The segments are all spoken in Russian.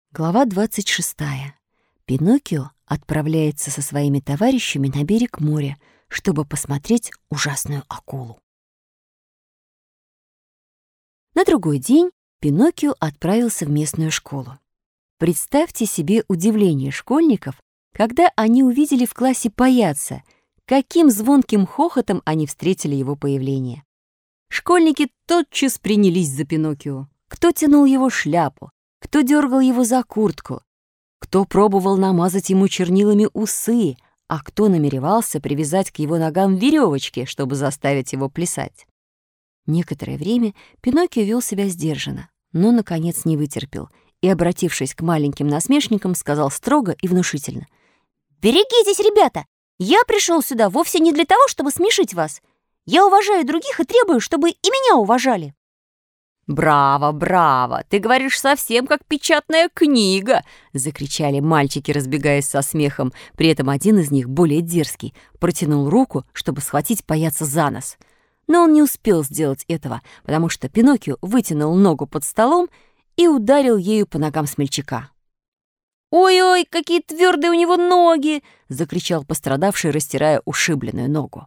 Глава 26. Пиноккио отправляется со своими товарищами на берег моря, чтобы посмотреть ужасную акулу. На другой день Пиноккио отправился в местную школу. Представьте себе удивление школьников, когда они увидели в классе паяца, каким звонким хохотом они встретили его появление. Школьники тотчас принялись за Пиноккио. Кто тянул его шляпу, кто дергал его за куртку, кто пробовал намазать ему чернилами усы, а кто намеревался привязать к его ногам веревочки, чтобы заставить его плясать. Некоторое время Пиноккио вел себя сдержанно, но, наконец, не вытерпел и, обратившись к маленьким насмешникам, сказал строго и внушительно: «Берегитесь, ребята! Я пришел сюда вовсе не для того, чтобы смешить вас. Я уважаю других и требую, чтобы и меня уважали». «Браво, браво! Ты говоришь совсем как печатная книга!» — закричали мальчики, разбегаясь со смехом. При этом один из них, более дерзкий, протянул руку, чтобы схватить паяца за нос. Но он не успел сделать этого, потому что Пиноккио вытянул ногу под столом и ударил ею по ногам смельчака. «Ой-ой, какие твердые у него ноги!» — закричал пострадавший, растирая ушибленную ногу.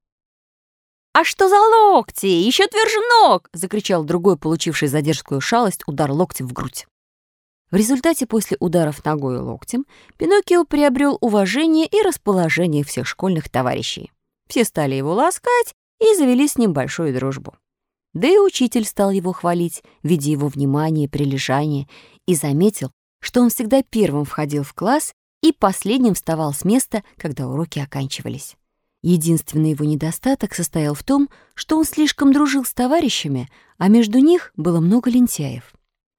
«А что за локти? Еще тверже ног!» — закричал другой, получивший за дерзкую шалость удар локтем в грудь. В результате, после ударов ногой и локтем, Пиноккио приобрел уважение и расположение всех школьных товарищей. Все стали его ласкать и завели с ним большую дружбу. Да и учитель стал его хвалить, видя его внимание и прилежание, и заметил, что он всегда первым входил в класс и последним вставал с места, когда уроки оканчивались. Единственный его недостаток состоял в том, что он слишком дружил с товарищами, а между них было много лентяев.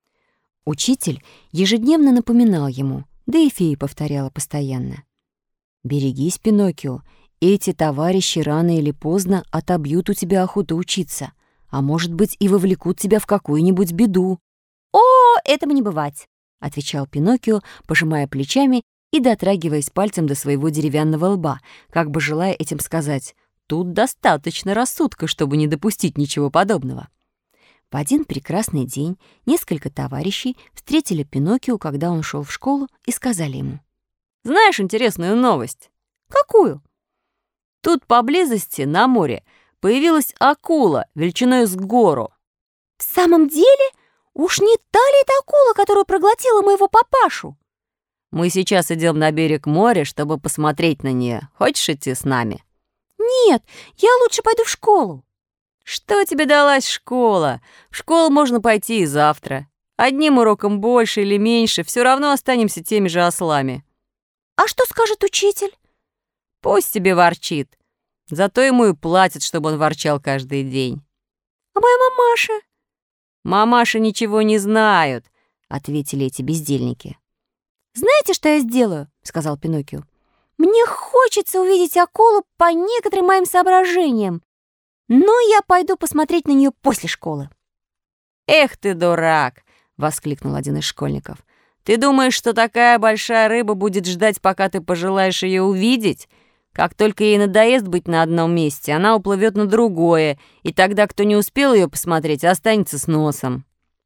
Учитель ежедневно напоминал ему, да и фея повторяла постоянно: «Берегись, Пиноккио, эти товарищи рано или поздно отобьют у тебя охоту учиться, а может быть и вовлекут тебя в какую-нибудь беду». «О, этому не бывать», — отвечал Пиноккио, пожимая плечами и дотрагиваясь пальцем до своего деревянного лба, как бы желая этим сказать: «Тут достаточно рассудка, чтобы не допустить ничего подобного». В один прекрасный день несколько товарищей встретили Пиноккио, когда он шел в школу, и сказали ему: «Знаешь интересную новость?» «Какую?» «Тут поблизости, на море, появилась акула величиной с гору». «В самом деле? Уж не та ли это акула, которая проглотила моего папашу?» «Мы сейчас идем на берег моря, чтобы посмотреть на нее. Хочешь идти с нами?» «Нет, я лучше пойду в школу». «Что тебе далась школа? В школу можно пойти и завтра. Одним уроком больше или меньше, все равно останемся теми же ослами». «А что скажет учитель?» «Пусть тебе ворчит. Зато ему и платят, чтобы он ворчал каждый день». «А моя мамаша?» «Мамаши ничего не знают», — ответили эти бездельники. «Знаете, что я сделаю?» — сказал Пиноккио. «Мне хочется увидеть акулу по некоторым моим соображениям, но я пойду посмотреть на нее после школы». «Эх ты, дурак!» — воскликнул один из школьников. «Ты думаешь, что такая большая рыба будет ждать, пока ты пожелаешь ее увидеть? Как только ей надоест быть на одном месте, она уплывет на другое, и тогда кто не успел ее посмотреть, останется с носом».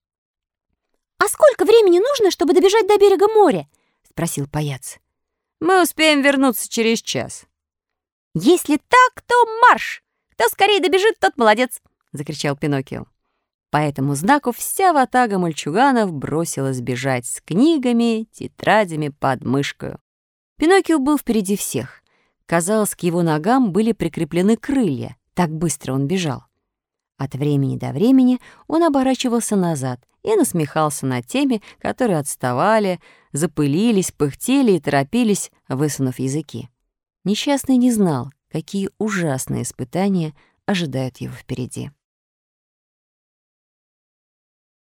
«А сколько времени нужно, чтобы добежать до берега моря?» — спросил паяц. «Мы успеем вернуться через час». «Если так, то марш! Кто скорее добежит, тот молодец!» — закричал Пиноккио. По этому знаку вся ватага мальчуганов бросилась бежать с книгами, тетрадями под мышкою. Пиноккио был впереди всех. Казалось, к его ногам были прикреплены крылья, так быстро он бежал. От времени до времени он оборачивался назад и насмехался над теми, которые отставали, запылились, пыхтели и торопились, высунув языки. Несчастный не знал, какие ужасные испытания ожидают его впереди.